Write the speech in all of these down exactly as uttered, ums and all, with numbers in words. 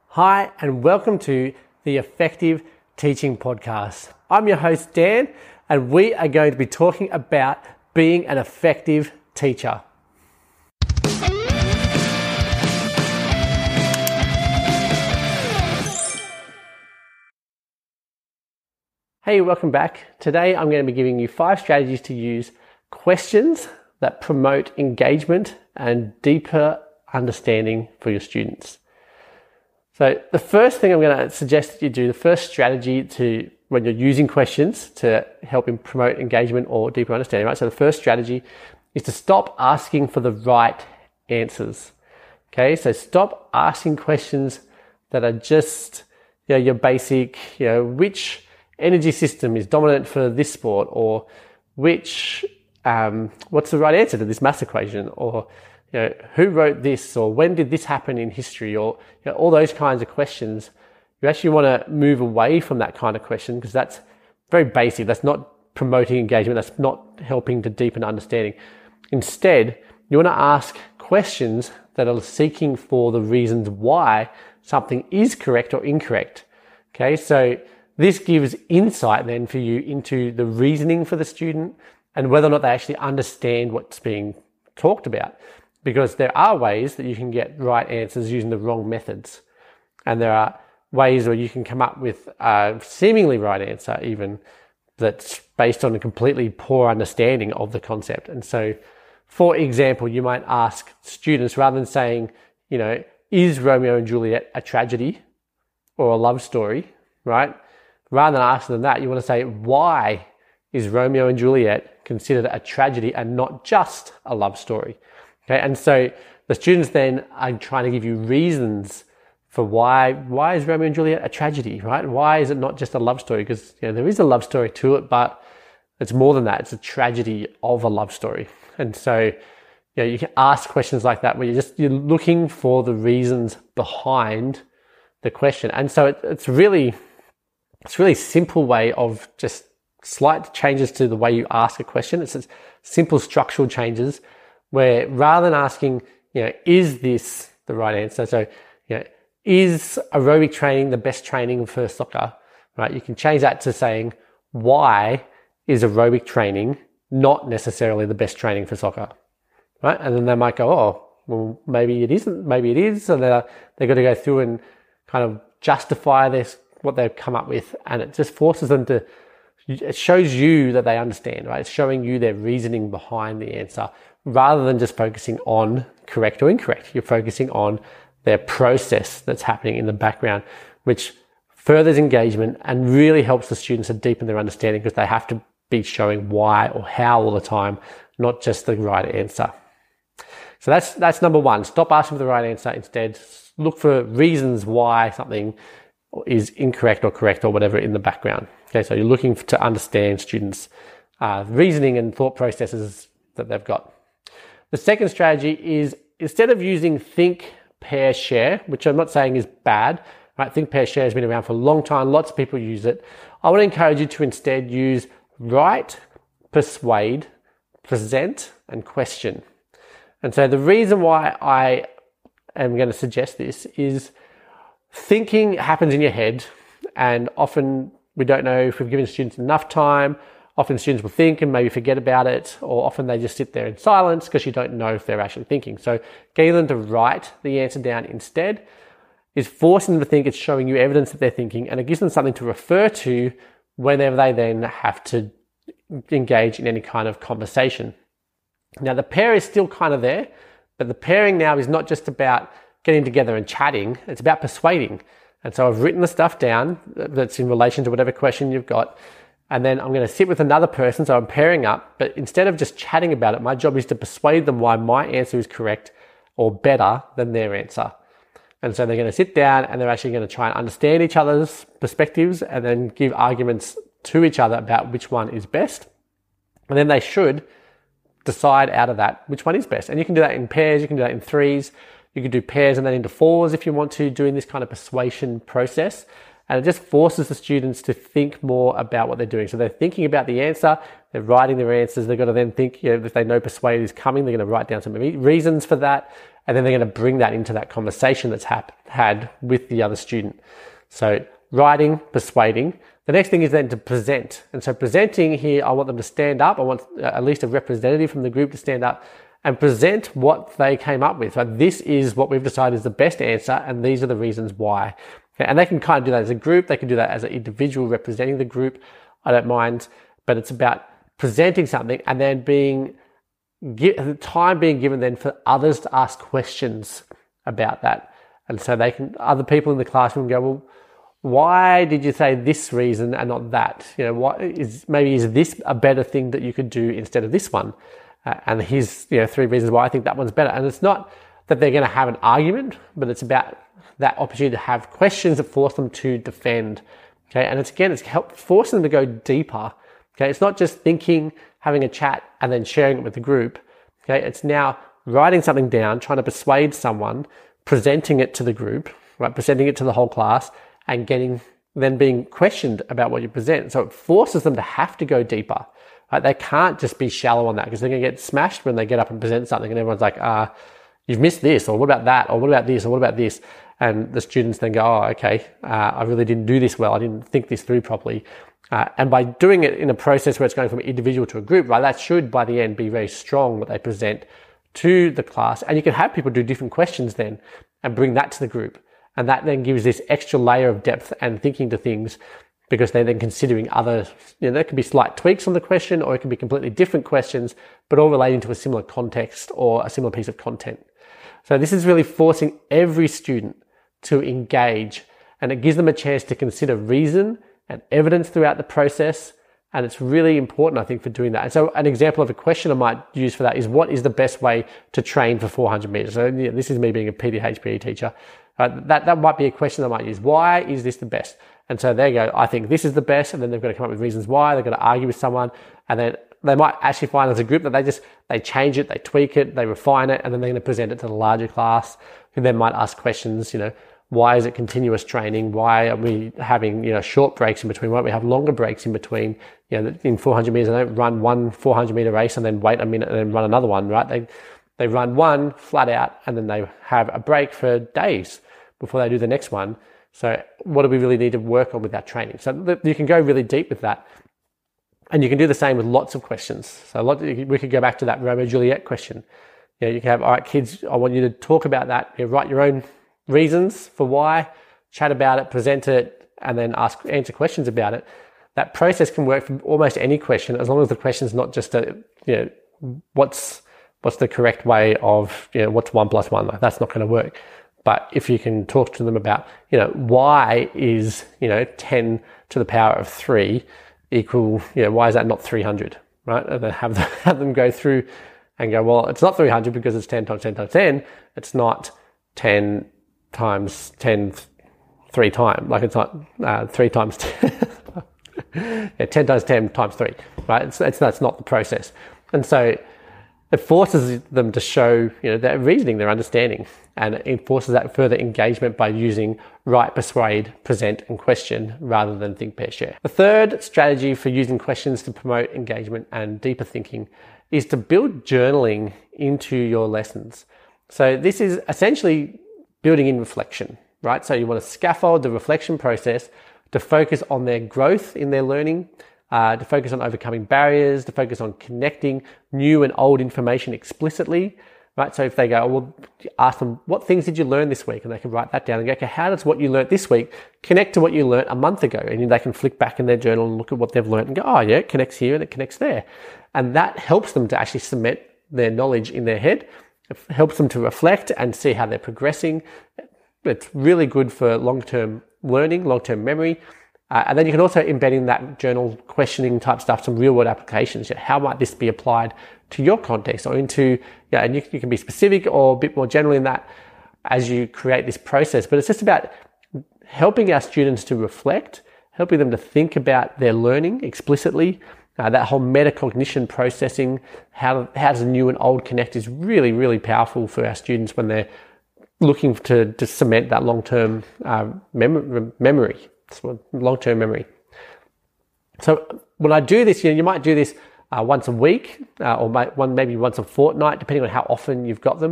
Hi, and welcome to the Effective Teaching Podcast. I'm your host, Dan, and we are going to be talking about being an effective teacher. Hey, welcome back. Today I'm going to be giving you five strategies to use questions that promote engagement and deeper understanding for your students. So the first thing I'm going to suggest that you do, the first strategy to when you're using questions to help in promote engagement or deeper understanding, right? So the first strategy is to stop asking for the right answers. Okay, so stop asking questions that are just, you know, your basic, you know, which energy system is dominant for this sport, or which, um, what's the right answer to this math equation, or you know, who wrote this, or when did this happen in history, or you know, all those kinds of questions. You actually want to move away from that kind of question because that's very basic. That's not promoting engagement. That's not helping to deepen understanding. Instead, you want to ask questions that are seeking for the reasons why something is correct or incorrect. Okay, so this gives insight then for you into the reasoning for the student and whether or not they actually understand what's being talked about. Because there are ways that you can get right answers using the wrong methods. And there are ways where you can come up with a seemingly right answer even that's based on a completely poor understanding of the concept. And so, for example, you might ask students, rather than saying, you know, is Romeo and Juliet a tragedy or a love story, right? Rather than asking them that, you want to say, why is Romeo and Juliet considered a tragedy and not just a love story? Okay, and so the students then are trying to give you reasons for why why is Romeo and Juliet a tragedy, right? Why is it not just a love story? Because you know, there is a love story to it, but it's more than that. It's a tragedy of a love story. And so you know, you can ask questions like that where you're just you're looking for the reasons behind the question. And so it, it's really it's a really simple way of just slight changes to the way you ask a question. It's just simple structural changes where rather than asking, you know, is this the right answer? So, you know, is aerobic training the best training for soccer? Right? You can change that to saying, why is aerobic training not necessarily the best training for soccer? Right? And then they might go, oh, well, maybe it isn't, maybe it is. So they're, they've got to go through and kind of justify this, what they've come up with. And it just forces them to, it shows you that they understand, right? It's showing you their reasoning behind the answer, rather than just focusing on correct or incorrect. You're focusing on their process that's happening in the background, which furthers engagement and really helps the students to deepen their understanding because they have to be showing why or how all the time, not just the right answer. So that's that's number one. Stop asking for the right answer. Instead, look for reasons why something is incorrect or correct or whatever in the background. Okay, so you're looking to understand students' uh, reasoning and thought processes that they've got. The second strategy is, instead of using think, pair, share, which I'm not saying is bad, right? Think, pair, share has been around for a long time. Lots of people use it. I want to encourage you to instead use write, persuade, present, and question. And so the reason why I am going to suggest this is thinking happens in your head, and often we don't know if we've given students enough time. Often students will think and maybe forget about it, or often they just sit there in silence because you don't know if they're actually thinking. So getting them to write the answer down instead is forcing them to think. It's showing you evidence that they're thinking, and it gives them something to refer to whenever they then have to engage in any kind of conversation. Now the pair is still kind of there, but the pairing now is not just about getting together and chatting, it's about persuading. And so I've written the stuff down that's in relation to whatever question you've got. And then I'm going to sit with another person, so I'm pairing up. But instead of just chatting about it, my job is to persuade them why my answer is correct or better than their answer. And so they're going to sit down and they're actually going to try and understand each other's perspectives and then give arguments to each other about which one is best. And then they should decide out of that which one is best. And you can do that in pairs, you can do that in threes, you can do pairs and then into fours if you want to, doing this kind of persuasion process. And it just forces the students to think more about what they're doing. So they're thinking about the answer, they're writing their answers, they've got to then think, you know, if they know persuade is coming, they're going to write down some reasons for that. and then they're going to bring that into that conversation that's hap- had with the other student. So writing, persuading. The next thing is then to present. And so presenting here, I want them to stand up. I want at least a representative from the group to stand up and present what they came up with. So this is what we've decided is the best answer, and these are the reasons why. Okay, and they can kind of do that as a group. They can do that as an individual representing the group. I don't mind, but it's about presenting something and then being the time being given then for others to ask questions about that. And so they can, other people in the classroom go, well, why did you say this reason and not that? You know, what is, maybe is this a better thing that you could do instead of this one? Uh, and here's, you know, three reasons why I think that one's better. And it's not that they're going to have an argument, but it's about that opportunity to have questions that force them to defend. Okay. And it's, again, it's help forcing them to go deeper. Okay. It's not just thinking, having a chat and then sharing it with the group. Okay. It's now writing something down, trying to persuade someone, presenting it to the group, right? Presenting it to the whole class, and getting then being questioned about what you present. So it forces them to have to go deeper. Right? They can't just be shallow on that, because they're going to get smashed when they get up and present something and everyone's like, ah, uh, you've missed this, or what about that, or what about this, or what about this? And the students then go, oh, okay, uh, I really didn't do this well. I didn't think this through properly. Uh, and by doing it in a process where it's going from an individual to a group, right, that should by the end be very strong what they present to the class. And you can have people do different questions then and bring that to the group. And that then gives this extra layer of depth and thinking to things, because they're then considering other, you know, there could be slight tweaks on the question, or it could be completely different questions, but all relating to a similar context or a similar piece of content. So this is really forcing every student to engage, and it gives them a chance to consider reason and evidence throughout the process. And it's really important, I think, for doing that. And so an example of a question I might use for that is, what is the best way to train for four hundred meters? So yeah, this is me being a P T H P E teacher. Uh, that, that might be a question I might use. Why is this the best? And so there you go. I think this is the best. And then they've got to come up with reasons why. They're going to argue with someone. And then they might actually find as a group that they just, they change it, they tweak it, they refine it, and then they're going to present it to the larger class, who then might ask questions, you know, why is it continuous training? Why are we having, you know, short breaks in between? Why don't we have longer breaks in between? You know, in four hundred meters, they don't run one four hundred meter race and then wait a minute and then run another one, right? They, they run one flat out and then they have a break for days before they do the next one. So what do we really need to work on with our training? So you can go really deep with that. And you can do the same with lots of questions. So a lot, we could go back to that Romeo and Juliet question. You know, you can have, all right, kids, I want you to talk about that. You know, write your own reasons for why, chat about it, present it, and then ask, answer questions about it. That process can work for almost any question, as long as the question is not just a, you know, what's, what's the correct way of, you know, what's one plus one? Like, that's not going to work. But if you can talk to them about, you know, why is, you know, ten to the power of three equal, you know, why is that not three hundred, right? And then have them, have them go through and go, well, it's not three hundred because it's ten times ten times ten. It's not ten times ten three times. Like, it's not uh, three times ten. Yeah, ten times ten times three, right? It's, it's, that's not the process. And so it forces them to show, you know, their reasoning, their understanding, and it forces that further engagement by using write, persuade, present, and question rather than think, pair, share. The third strategy for using questions to promote engagement and deeper thinking is to build journaling into your lessons. So this is essentially building in reflection, right? So you want to scaffold the reflection process to focus on their growth in their learning, Uh, to focus on overcoming barriers, to focus on connecting new and old information explicitly, right? So if they go, well, ask them, what things did you learn this week? And they can write that down and go, okay, how does what you learned this week connect to what you learned a month ago? And they can flick back in their journal and look at what they've learned and go, oh yeah, it connects here and it connects there. And that helps them to actually cement their knowledge in their head. It helps them to reflect and see how they're progressing. It's really good for long-term learning, long-term memory. Uh, and then you can also embed in that journal questioning type stuff, some real world applications. How might this be applied to your context or into, yeah, and you, you can be specific or a bit more general in that as you create this process. But it's just about helping our students to reflect, helping them to think about their learning explicitly. Uh, that whole metacognition processing, how, how does new and old connect is really, really powerful for our students when they're looking to, to cement that long-term uh, mem- memory. Long-term memory. So when I do this, you know, you might do this uh, once a week uh, or might, one maybe once a fortnight, depending on how often you've got them.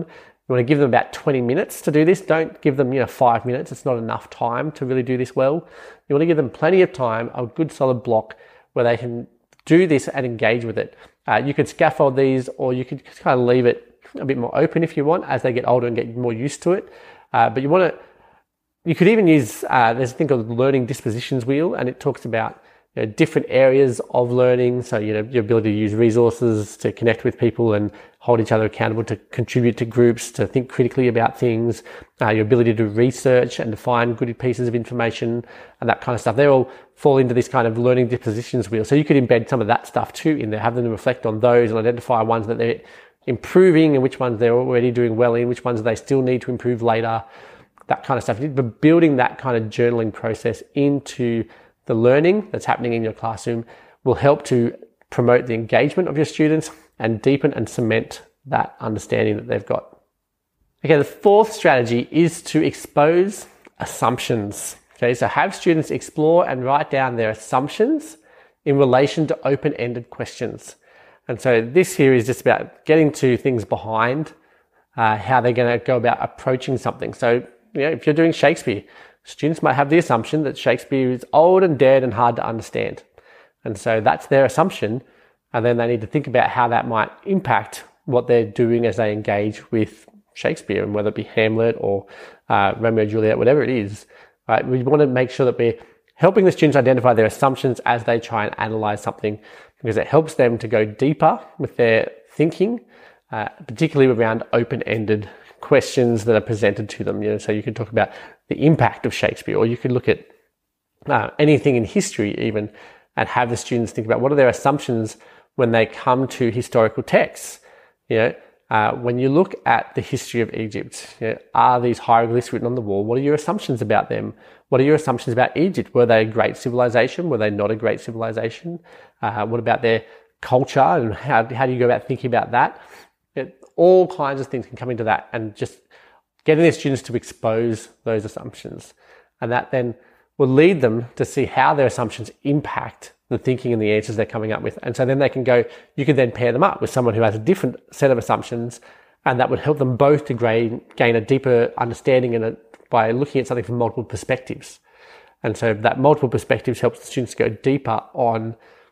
You want to give them about twenty minutes to do this. Don't give them, you know, five minutes. It's not enough time to really do this well. You want to give them plenty of time, a good solid block where they can do this and engage with it. Uh, you could scaffold these, or you could kind of leave it a bit more open if you want as they get older and get more used to it. Uh, but you want to, you could even use, uh, there's a thing called the learning dispositions wheel, and it talks about, you know, different areas of learning. So, you know, your ability to use resources to connect with people and hold each other accountable, to contribute to groups, to think critically about things, uh, your ability to research and to find good pieces of information and that kind of stuff. They all fall into this kind of learning dispositions wheel. So you could embed some of that stuff too in there, have them reflect on those and identify ones that they're improving and which ones they're already doing well in, which ones they still need to improve later, that kind of stuff. But building that kind of journaling process into the learning that's happening in your classroom will help to promote the engagement of your students and deepen and cement that understanding that they've got. Okay, the fourth strategy is to expose assumptions. Okay, so have students explore and write down their assumptions in relation to open-ended questions. And so this here is just about getting to things behind uh, how they're going to go about approaching something. So, you know, if you're doing Shakespeare, students might have the assumption that Shakespeare is old and dead and hard to understand. And so that's their assumption. And then they need to think about how that might impact what they're doing as they engage with Shakespeare, and whether it be Hamlet or uh, Romeo and Juliet, whatever it is. Right? We want to make sure that we're helping the students identify their assumptions as they try and analyze something, because it helps them to go deeper with their thinking, uh, particularly around open-ended questions that are presented to them. You know, so you could talk about the impact of Shakespeare, or you could look at uh, anything in history even, and have the students think about what are their assumptions when they come to historical texts. You know, uh, when you look at the history of Egypt, you know, are these hieroglyphs written on the wall? What are your assumptions about them? What are your assumptions about Egypt? Were they a great civilization? Were they not a great civilization? Uh, what about their culture, and how, how do you go about thinking about that? It, all kinds of things can come into that, and just getting the students to expose those assumptions. And that then will lead them to see how their assumptions impact the thinking and the answers they're coming up with. And so then they can go, you can then pair them up with someone who has a different set of assumptions, and that would help them both to gain, gain a deeper understanding in it by looking at something from multiple perspectives. And so that multiple perspectives helps the students go deeper on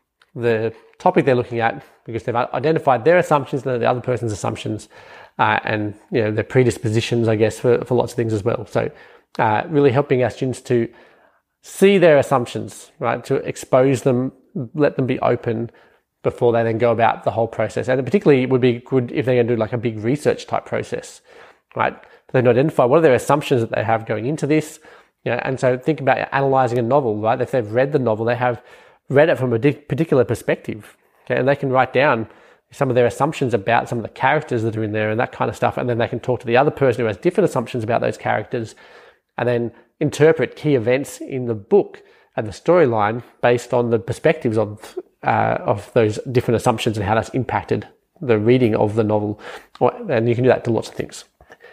the topic they're looking at, because they've identified their assumptions and the other person's assumptions, uh, and, you know, their predispositions, I guess, for, for lots of things as well. So uh, really helping our students to see their assumptions, right? To expose them, let them be open before they then go about the whole process. And particularly it would be good if they're going to do like a big research type process, right? They can identify what are their assumptions that they have going into this, you know, and so think about analyzing a novel, right? If they've read the novel, they have read it from a particular perspective, okay? And they can write down some of their assumptions about some of the characters that are in there and that kind of stuff. And then they can talk to the other person who has different assumptions about those characters, and then interpret key events in the book and the storyline based on the perspectives of uh, of those different assumptions and how that's impacted the reading of the novel. And you can do that to lots of things.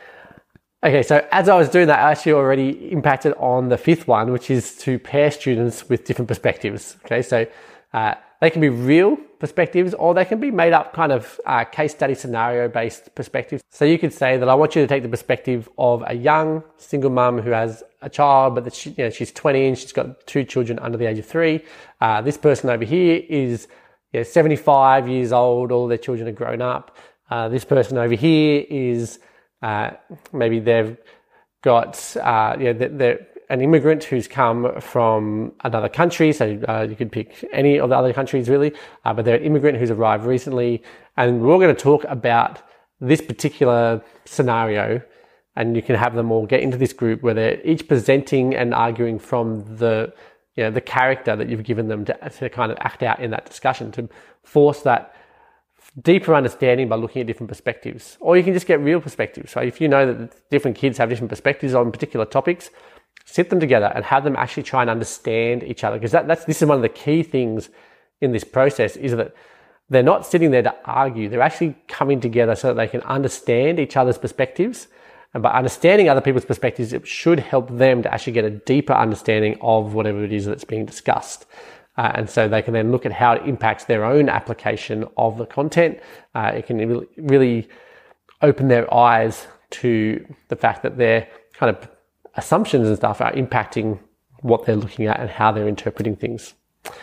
Okay, so as I was doing that, I actually already impacted on the fifth one, which is to pair students with different perspectives. Okay, so uh, they can be real perspectives, or they can be made up kind of uh, case study scenario based perspectives. So you could say that I want you to take the perspective of a young single mum who has a child, but that she, you know, she's twenty and she's got two children under the age of three. Uh, this person over here is, you know, seventy-five years old, all their children are grown up. Uh, this person over here is uh, maybe they've got, uh, you know, they're, they're an immigrant who's come from another country. So uh, you could pick any of the other countries really, uh, but they're an immigrant who's arrived recently. And we're going to talk about this particular scenario, and you can have them all get into this group where they're each presenting and arguing from the, you know, the character that you've given them to, to kind of act out in that discussion, to force that deeper understanding by looking at different perspectives. Or you can just get real perspectives. So if you know that different kids have different perspectives on particular topics, sit them together and have them actually try and understand each other. Because that, that's, this is one of the key things in this process, is that they're not sitting there to argue. They're actually coming together so that they can understand each other's perspectives. And by understanding other people's perspectives, it should help them to actually get a deeper understanding of whatever it is that's being discussed. Uh, and so they can then look at how it impacts their own application of the content. Uh, it can really, really open their eyes to the fact that their kind of assumptions and stuff are impacting what they're looking at and how they're interpreting things.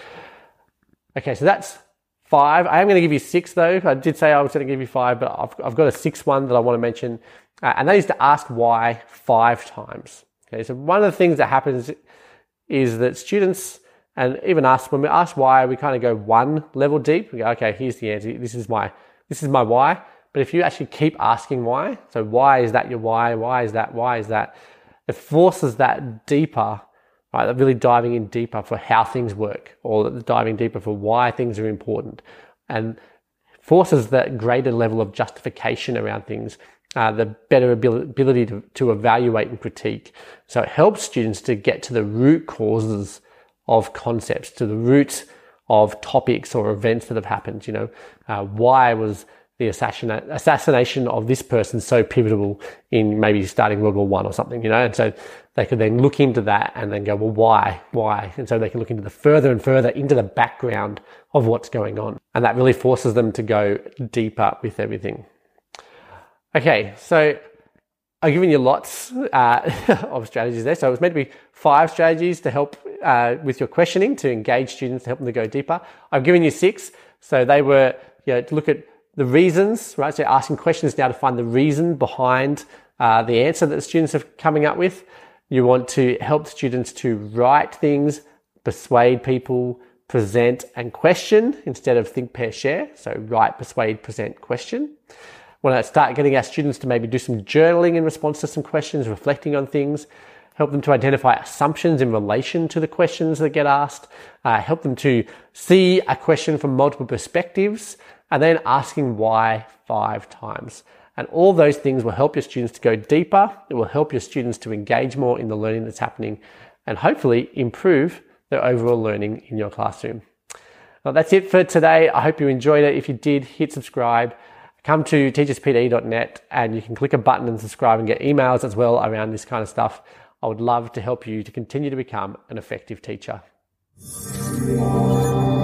Okay, so that's five. I am going to give you six though. I did say I was going to give you five, but I've, I've got a sixth one that I want to mention, uh, and that is to ask why five times. Okay, so one of the things that happens is that students, and even us, when we ask why, we kind of go one level deep. We go, okay, here's the answer. This is my, this is my why. But if you actually keep asking why, so why is that your why? Why is that? Why is that? It forces that deeper, right? Really diving in deeper for how things work, or diving deeper for why things are important, and forces that greater level of justification around things, uh, the better ability to, to evaluate and critique. So it helps students to get to the root causes of concepts, to the roots of topics or events that have happened. You know, uh, why was the assassination assassination of this person so pivotal in maybe starting World War One or something, you know? And so they could then look into that and then go, well, why, why? And so they can look into the further and further into the background of what's going on. And that really forces them to go deeper with everything. Okay, so I've given you lots uh, of strategies there. So it was meant to be five strategies to help uh, with your questioning, to engage students, to help them to go deeper. I've given you six. So they were, you know, to look at the reasons, right? So asking questions now to find the reason behind uh, the answer that the students are coming up with. You want to help students to write things, persuade people, present and question instead of think, pair, share. So write, persuade, present, question. Want to start getting our students to maybe do some journaling in response to some questions, reflecting on things. Help them to identify assumptions in relation to the questions that get asked. Uh, help them to see a question from multiple perspectives, and then asking why five times. And all those things will help your students to go deeper. It will help your students to engage more in the learning that's happening, and hopefully improve their overall learning in your classroom. Well, that's it for today. I hope you enjoyed it. If you did, hit subscribe. Come to teachers p d dot net and you can click a button and subscribe and get emails as well around this kind of stuff. I would love to help you to continue to become an effective teacher.